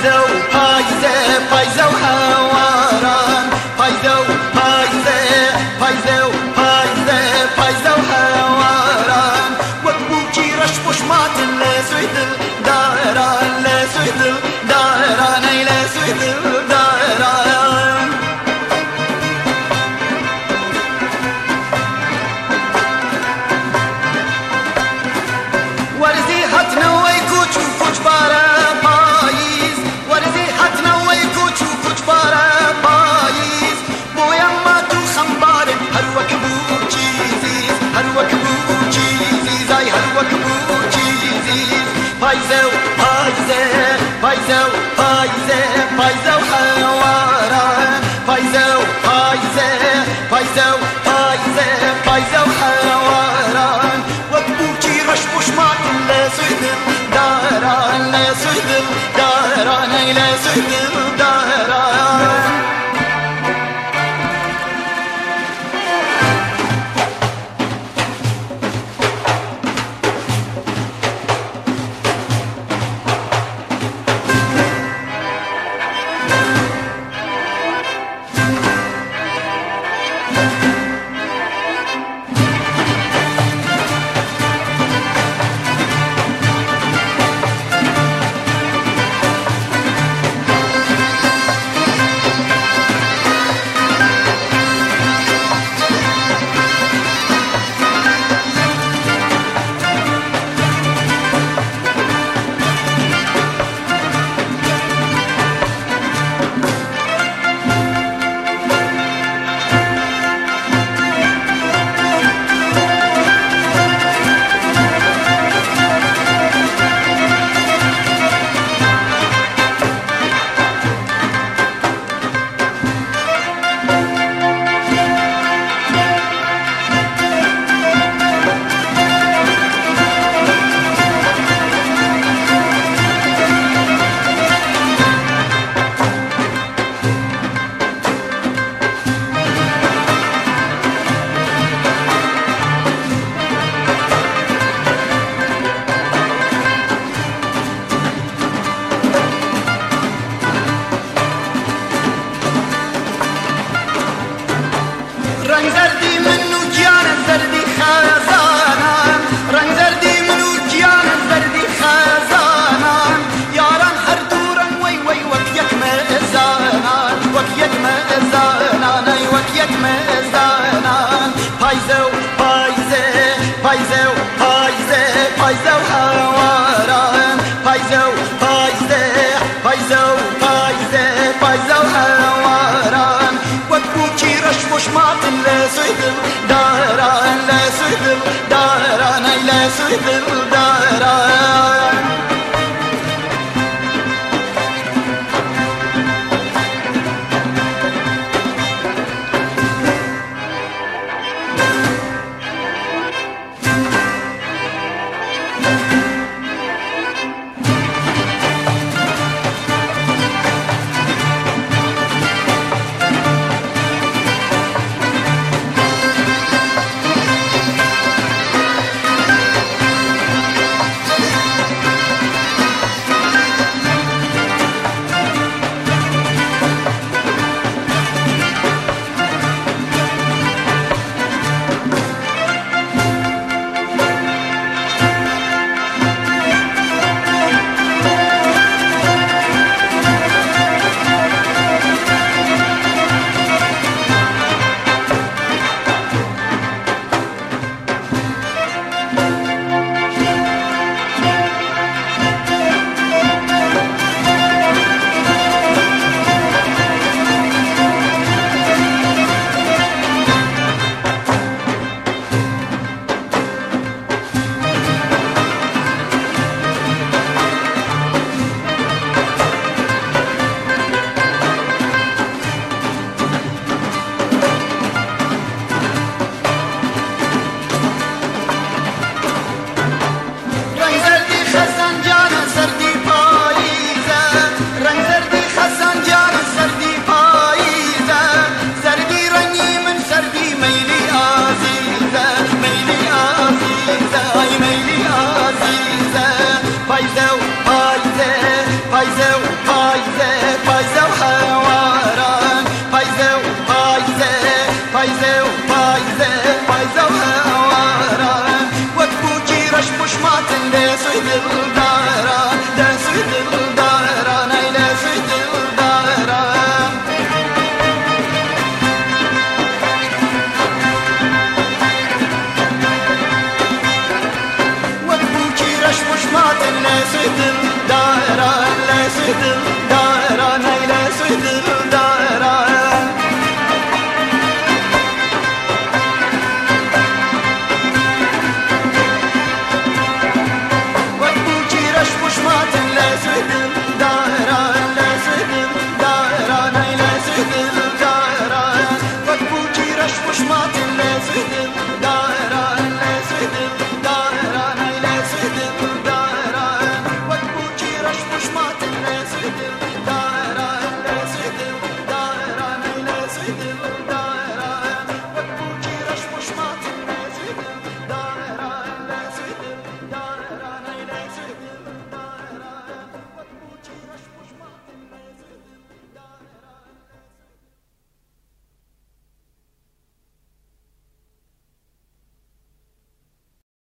پایزه و هواران پایزه و هواران وەک بووکی ڕەش پشماتن لە سوی دڵداران لە سوی دڵدارانەی لە سوی دڵداران وەرزی هەتنەوەی کوچ و کوچبارە پاییز وەرزی هەتنەوەی کوچ و کوچبارە پاییز بۆیان مات و خەمبارن هەر وەک بوو چیزیز هەر وەک بوو چیزیز ئای هەر وەک بوو چیزیز پایزە و پایزە و هەواران پایزە و هەواران وەک بووکی ڕەش پشماتن لە سوی دڵداران لە سوی دڵدارانەی لە سوی دڵداران ڕەنگ زەردی من و گیانە زەردی خەزانان ڕەنگ زەردی من و گیانە زەردی خەزانان یاران هەردوو ڕەنگ وەی وەک یەک مەزانان وەک یەک مەزانانەی وەک یەک مەزانان پایزە و هەواران پایزە و هەواران وەک بووکی ڕەش پشماتن لە سوی دڵداران لە سوی دڵدارانەی لە سوی دڵداران پایزه و پایزه پایزه و هوارا وەکبووکی ڕەش پشماتن لێسوی دڵدارە لێسوی دڵدارە نای لێسوی دڵدارە وەکبووکی ڕەش پشماتن لێسوی دڵدارە لێسوی دڵدارە